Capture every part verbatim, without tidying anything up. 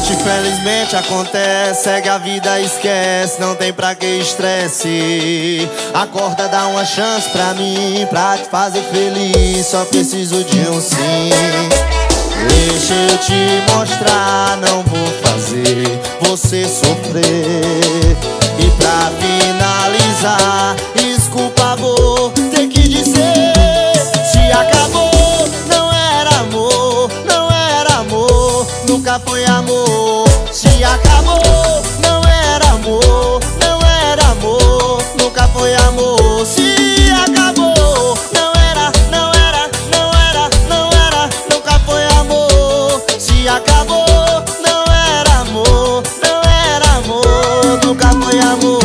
Relaxa, infelizmente acontece. Segue a vida, esquece, não tem pra que estresse. Acorda, dá uma chance pra mim, pra te fazer feliz. Só preciso de um sim. Deixa eu te mostrar, não vou fazer você sofrer. E pra finalizar, desculpa, vou ter que dizer: se acabou, não era amor, não era amor, nunca foi amor. Se acabou, não era amor, não era amor, nunca foi amor. Se acabou, não era, não era, não era, não era, nunca foi amor. Se acabou, não era amor, não era amor, nunca foi amor.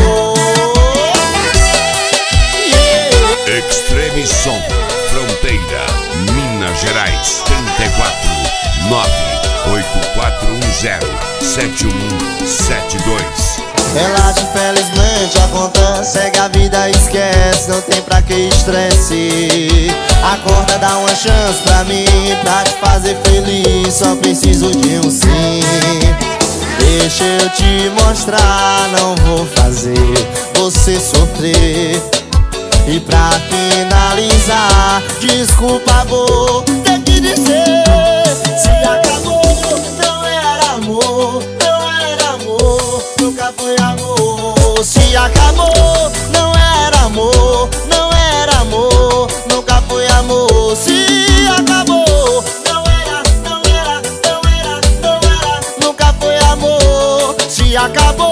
Yeah. Extreme Som, Fronteira, Minas Gerais. Trinta e quatro, nove oito quatro um zero, sete um sete dois. Relaxa, infelizmente acontece. Segue a vida, esquece, não tem pra que estresse. Acorda, dá uma chance pra mim, pra te fazer feliz. Só preciso de um sim. Deixa eu te mostrar, não vou fazer você sofrer. E pra finalizar, desculpa, vou ter que dizer: se acabou, não era amor, não era amor, nunca foi amor. Se acabou, não era amor, não era amor, nunca foi amor. Se acabou, não era, não era, não era, não era, nunca foi amor. Se acabou.